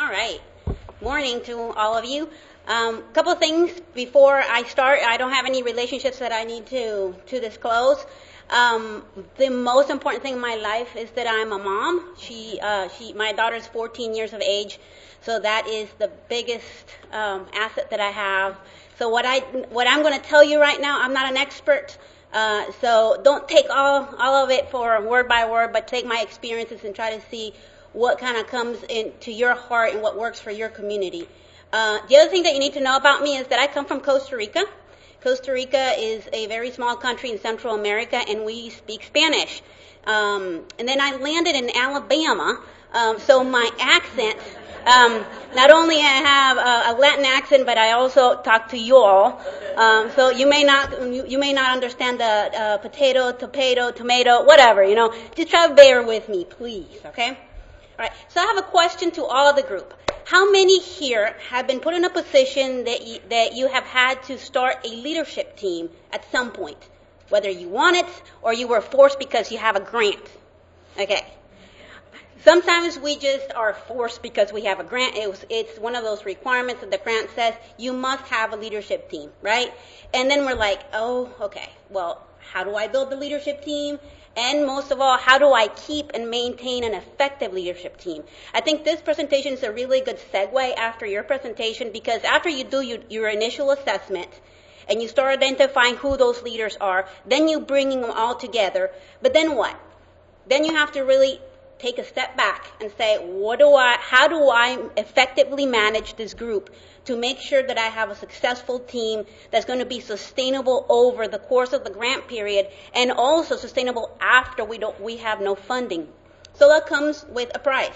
All right. Morning to all of you. Couple of things before I start. I don't have any relationships that I need to disclose. The most important thing in my life is that I'm a mom. My daughter's 14 years of age, so that is the biggest asset that I have. So what I'm going to tell you right now, I'm not an expert. So don't take all of it for word by word, but take my experiences and try to see what kind of comes into your heart and what works for your community. The other thing that you need to know about me is that I come from Costa Rica. Costa Rica is a very small country in Central America, and we speak Spanish. And then I landed in Alabama, so my accent, not only I have a Latin accent, but I also talk to you all. So you may not understand the potato, tomato, whatever, Just try to bear with me, please, okay? All right, so I have a question to all of the group. How many here have been put in a position that you have had to start a leadership team at some point, whether you want it or you were forced because you have a grant? Okay. Sometimes we just are forced because we have a grant. It's one of those requirements that the grant says you must have a leadership team, right? And then we're like, oh, okay, well, how do I build the leadership team? And most of all, how do I keep and maintain an effective leadership team? I think this presentation is a really good segue after your presentation, because after you do your initial assessment and you start identifying who those leaders are, then you bring them all together. But then what? Then you have to really take a step back and say, how do I effectively manage this group to make sure that I have a successful team that's going to be sustainable over the course of the grant period and also sustainable after we have no funding. So that comes with a price.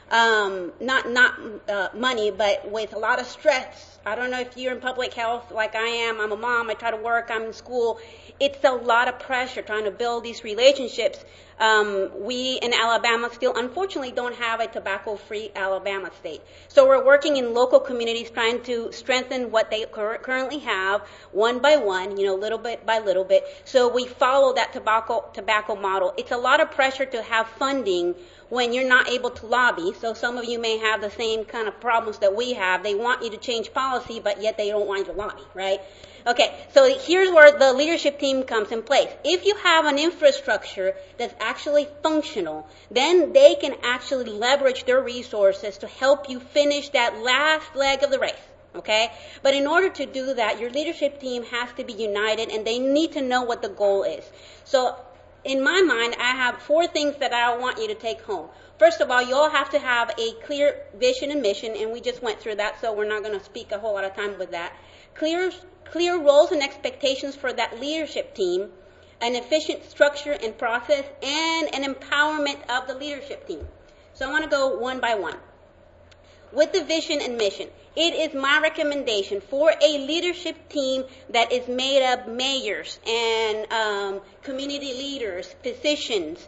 Not money, but with a lot of stress. I don't know if you're in public health like I am. I'm a mom. I try to work. I'm in school. It's a lot of pressure trying to build these relationships. We in Alabama still, unfortunately, don't have a tobacco-free Alabama state. So we're working in local communities trying to strengthen what they currently have, one by one, little bit by little bit. So we follow that tobacco model. It's a lot of pressure to have funding when you're not able to lobby. So some of you may have the same kind of problems that we have. They want you to change policy, but yet they don't want you to lobby, right? Okay, so here's where the leadership team comes in place. If you have an infrastructure that's actually functional, then they can actually leverage their resources to help you finish that last leg of the race. Okay? But in order to do that, your leadership team has to be united, and they need to know what the goal is. So in my mind, I have 4 things that I want you to take home. First of all, you all have to have a clear vision and mission, and we just went through that, so we're not going to speak a whole lot of time with that. Clear roles and expectations for that leadership team, an efficient structure and process, and an empowerment of the leadership team. So I want to go one by one. With the vision and mission, it is my recommendation for a leadership team that is made of mayors and community leaders, physicians,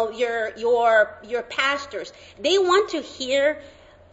your pastors. They want to hear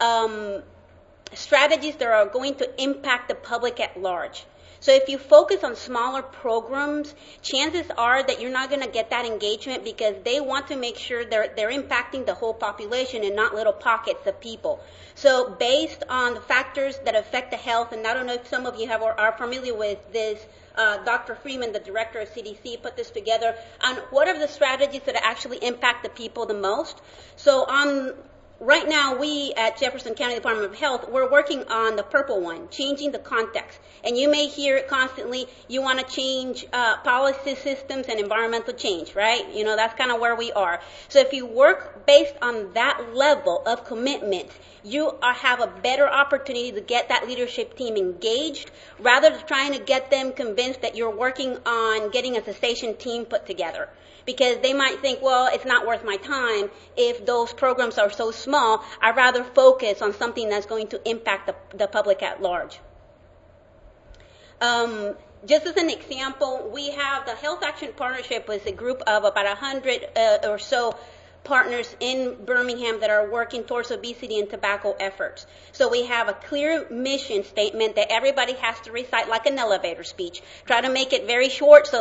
strategies that are going to impact the public at large. So if you focus on smaller programs, chances are that you're not going to get that engagement, because they want to make sure they're impacting the whole population and not little pockets of people. So based on the factors that affect the health, and I don't know if some of you are familiar with this, Dr. Freeman, the director of CDC, put this together on what are the strategies that actually impact the people the most. So right now, we at Jefferson County Department of Health, we're working on the purple one, changing the context. And you may hear it constantly, you want to change policy systems and environmental change, right? That's kind of where we are. So if you work based on that level of commitment, you have a better opportunity to get that leadership team engaged, rather than trying to get them convinced that you're working on getting a cessation team put together. Because they might think, well, it's not worth my time if those programs are so small. I'd rather focus on something that's going to impact the public at large. Just as an example, we have the Health Action Partnership with a group of about 100 or so partners in Birmingham that are working towards obesity and tobacco efforts. So we have a clear mission statement that everybody has to recite like an elevator speech. Try to make it very short so that everybody can know what it is. And then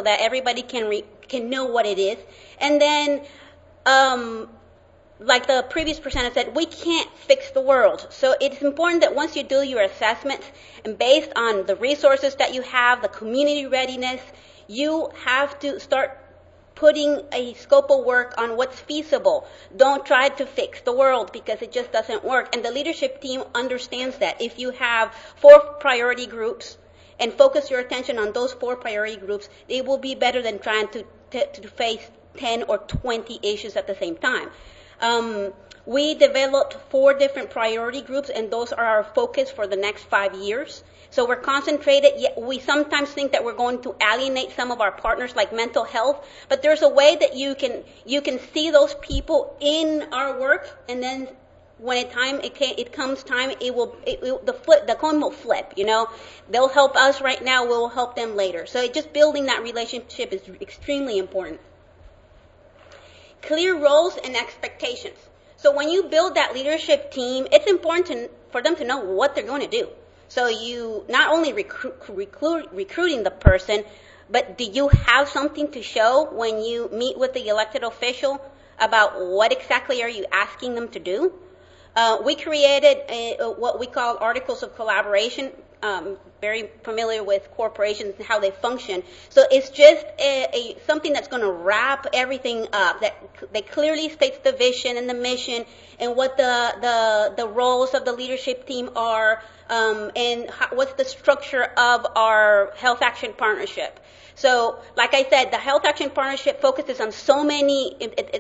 like the previous presenter said, we can't fix the world. So it's important that once you do your assessments, and based on the resources that you have, the community readiness, you have to start putting a scope of work on what's feasible. Don't try to fix the world because it just doesn't work. And the leadership team understands that. If you have 4 priority groups and focus your attention on those 4 priority groups, it will be better than trying to face 10 or 20 issues at the same time. We developed 4 different priority groups, and those are our focus for the next 5 years. So we're concentrated. We sometimes think that we're going to alienate some of our partners, like mental health, but there's a way that you can see those people in our work, and then when it comes time, the coin will flip. They'll help us right now. We'll help them later. So just building that relationship is extremely important. Clear roles and expectations. So when you build that leadership team, it's important for them to know what they're going to do. So you not only recruiting the person, but do you have something to show when you meet with the elected official about what exactly are you asking them to do? We created what we call articles of collaboration. Very familiar with corporations and how they function. So it's just something that's going to wrap everything up, that clearly states the vision and the mission and what the roles of the leadership team are, and what's the structure of our Health Action Partnership. So, like I said, the Health Action Partnership focuses on so many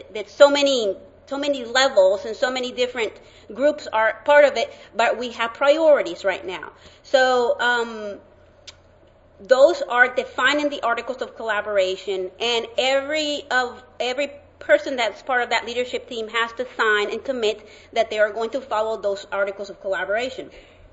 levels, and so many different groups are part of it, but we have priorities right now. So those are defined in the Articles of Collaboration, and every person that's part of that leadership team has to sign and commit that they are going to follow those Articles of Collaboration.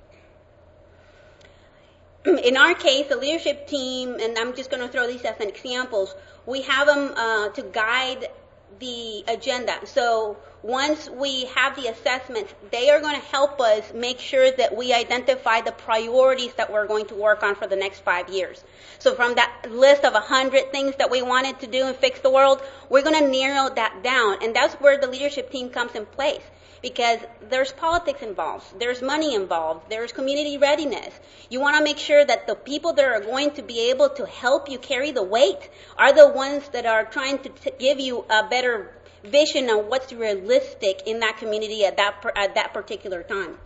In our case, the leadership team, and I'm just going to throw these as an examples, we have them to guide the agenda. So once we have the assessments, they are going to help us make sure that we identify the priorities that we're going to work on for the next 5 years. So from that list of 100 things that we wanted to do and fix the world, we're going to narrow that down. And that's where the leadership team comes in place, because there's politics involved, there's money involved, there's community readiness. You want to make sure that the people that are going to be able to help you carry the weight are the ones that are trying to give you a better vision on what's realistic in that community at that particular time.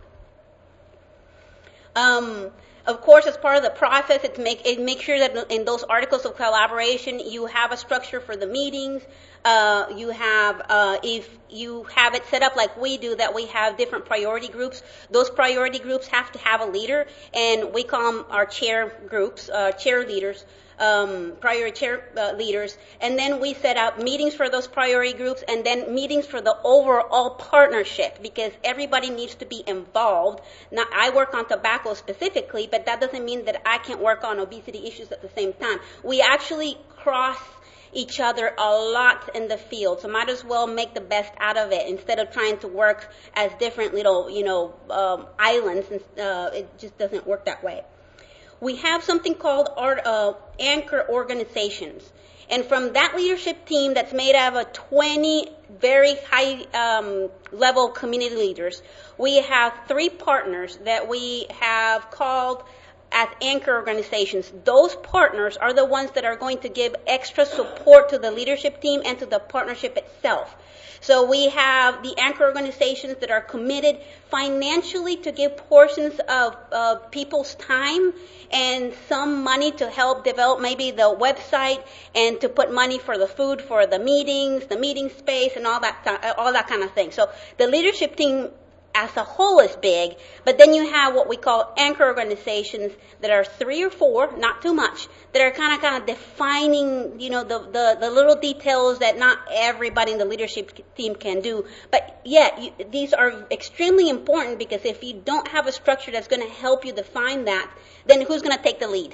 Of course, as part of the process, it make sure that in those articles of collaboration, you have a structure for the meetings. You have, if you have it set up like we do, that we have different priority groups. Those priority groups have to have a leader, and we call them our chair groups, chair leaders. Priority chair leaders, and then we set up meetings for those priority groups, and then meetings for the overall partnership, because everybody needs to be involved. Now, I work on tobacco specifically, but that doesn't mean that I can't work on obesity issues at the same time. We actually cross each other a lot in the field, so might as well make the best out of it instead of trying to work as different little, islands. It just doesn't work that way. We have something called anchor organizations. And from that leadership team that's made out of 20 very high level community leaders, we have 3 partners that we have called as anchor organizations. Those partners are the ones that are going to give extra support to the leadership team and to the partnership itself. So we have the anchor organizations that are committed financially to give portions of people's time and some money to help develop maybe the website, and to put money for the food for the meetings, the meeting space, and all that kind of thing. So the leadership team as a whole is big, but then you have what we call anchor organizations that are 3 or 4, not too much, that are kind of defining, the little details that not everybody in the leadership team can do. But these are extremely important, because if you don't have a structure that's going to help you define that, then who's going to take the lead?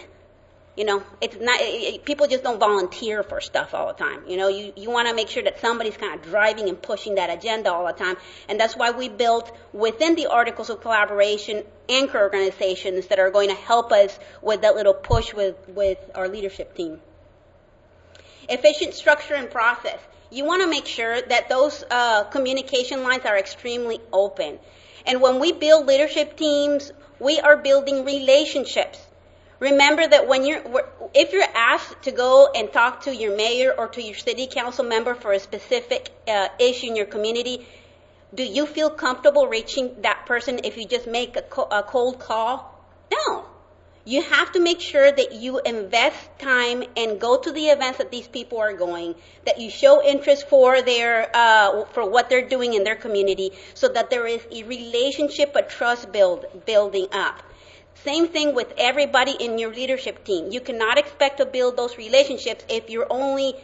It's not, people just don't volunteer for stuff all the time. You want to make sure that somebody's kind of driving and pushing that agenda all the time. And that's why we built within the Articles of Collaboration anchor organizations that are going to help us with that little push with our leadership team. Efficient structure and process. you want to make sure that those communication lines are extremely open. And when we build leadership teams, we are building relationships. Remember that if you're asked to go and talk to your mayor or to your city council member for a specific issue in your community, do you feel comfortable reaching that person if you just make a cold call? No. You have to make sure that you invest time and go to the events that these people are going, that you show interest for for what they're doing in their community, so that there is a relationship, a trust building up. Same thing with everybody in your leadership team. You cannot expect to build those relationships if you're only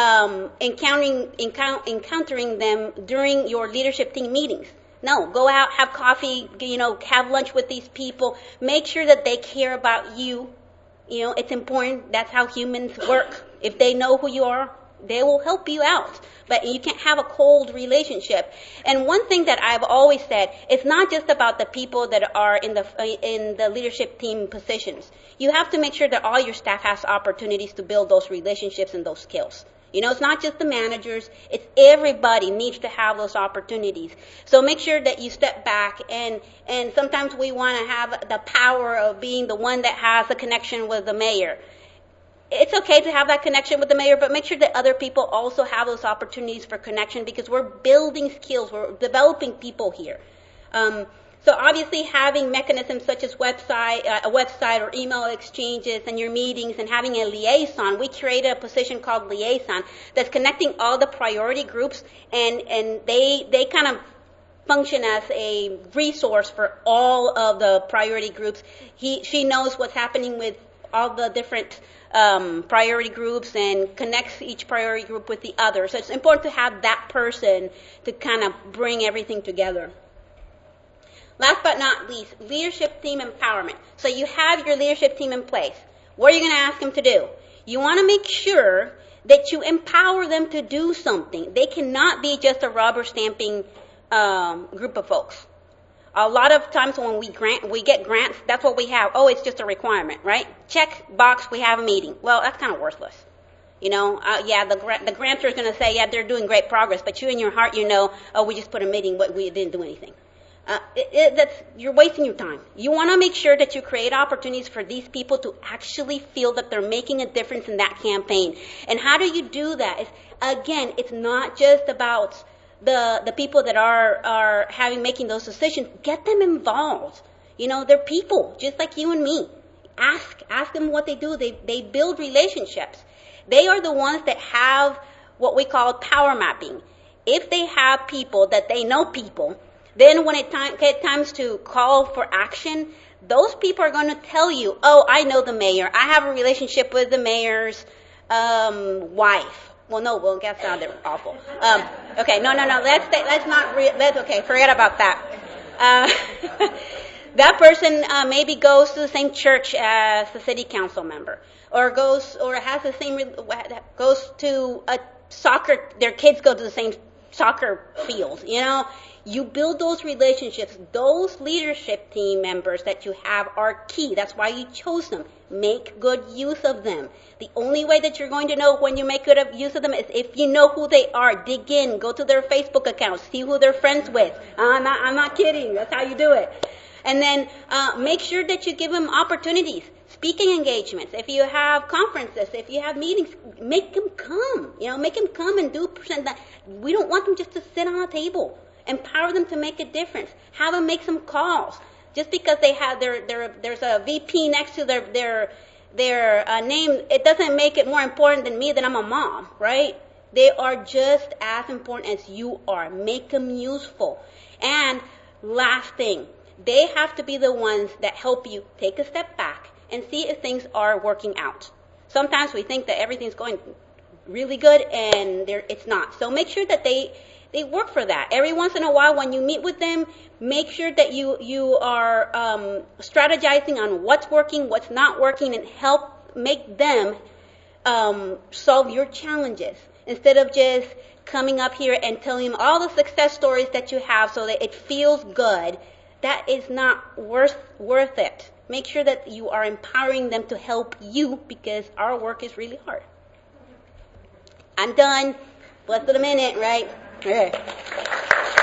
encountering them during your leadership team meetings. No, go out, have coffee, have lunch with these people. Make sure that they care about you. It's important. That's how humans work. If they know who you are, they will help you out. But you can't have a cold relationship. And one thing that I've always said, it's not just about the people that are in the leadership team positions. You have to make sure that all your staff has opportunities to build those relationships and those skills. It's not just the managers. It's everybody needs to have those opportunities. So make sure that you step back, and sometimes we want to have the power of being the one that has a connection with the mayor. It's okay to have that connection with the mayor, but make sure that other people also have those opportunities for connection, because we're building skills. We're developing people here. So obviously having mechanisms such as a website or email exchanges and your meetings, and having a liaison. We created a position called liaison that's connecting all the priority groups, and they kind of function as a resource for all of the priority groups. She knows what's happening with all the different priority groups and connects each priority group with the other. So it's important to have that person to kind of bring everything together. Last but not least, leadership team empowerment. So you have your leadership team in place. What are you going to ask them to do? You want to make sure that you empower them to do something. They cannot be just a rubber stamping group of folks. A lot of times when we get grants, that's what we have. Oh, it's just a requirement, right? Check box, we have a meeting. Well, that's kind of worthless. The grantor is going to say, yeah, they're doing great progress, but you in your heart, we just put a meeting, but we didn't do anything. You're wasting your time. You want to make sure that you create opportunities for these people to actually feel that they're making a difference in that campaign. And how do you do that? It's not just about the people that are making those decisions. Get them involved. They're people just like you and me. Ask them what they do. They build relationships. They are the ones that have what we call power mapping. If they have people that they know people, then when it times to call for action, those people are going to tell you, oh, I know the mayor. I have a relationship with the mayor's wife. Well, that sounded awful. Okay, no. That's okay. Forget about that. That person maybe goes to the same church as the city council member, or goes to a soccer. Their kids go to the same soccer field. You build those relationships. Those leadership team members that you have are key. That's why you chose them. Make good use of them. The only way that you're going to know when you make good use of them is if you know who they are. Dig in. Go to their Facebook accounts. See who they're friends with. I'm not kidding. That's how you do it. And then make sure that you give them opportunities. Speaking engagements. If you have conferences, if you have meetings, make them come. Make them come and do present that. We don't want them just to sit on a table. Empower them to make a difference. Have them make some calls. Just because they have there's a VP next to their name, it doesn't make it more important than me that I'm a mom, right? They are just as important as you are. Make them useful. And last thing, they have to be the ones that help you take a step back and see if things are working out. Sometimes we think that everything's going really good and it's not. So make sure that they work for that. Every once in a while when you meet with them, make sure that you are strategizing on what's working, what's not working, and help make them solve your challenges. Instead of just coming up here and telling them all the success stories that you have so that it feels good, that is not worth it. Make sure that you are empowering them to help you, because our work is really hard. I'm done. Less than a minute, right? Yeah.